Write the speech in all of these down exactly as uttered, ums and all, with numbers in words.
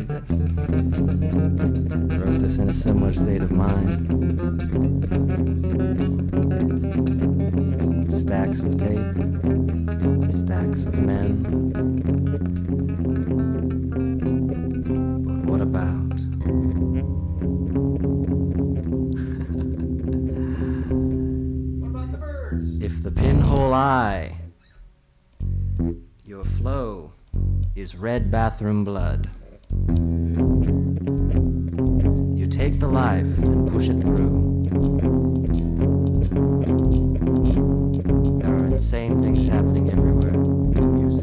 this. Wrote this in a similar state of mind. Stacks of tape, stacks of men. But what about? What about the birds? If the pinhole eye, your flow is red bathroom blood. You take the life and push it through. There are insane things happening everywhere in music.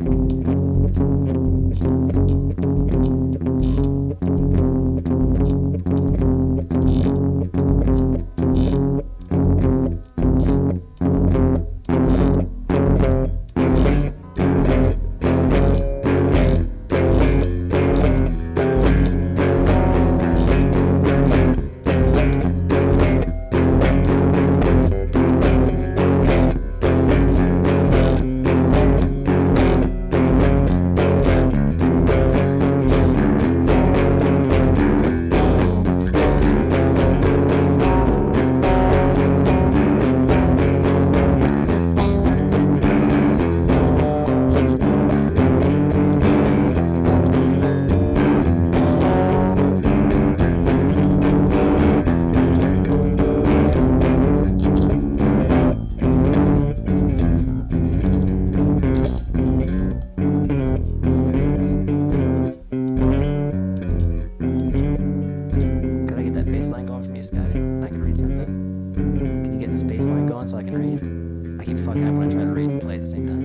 So I can read. I keep fucking up when I try to read and play at the same time.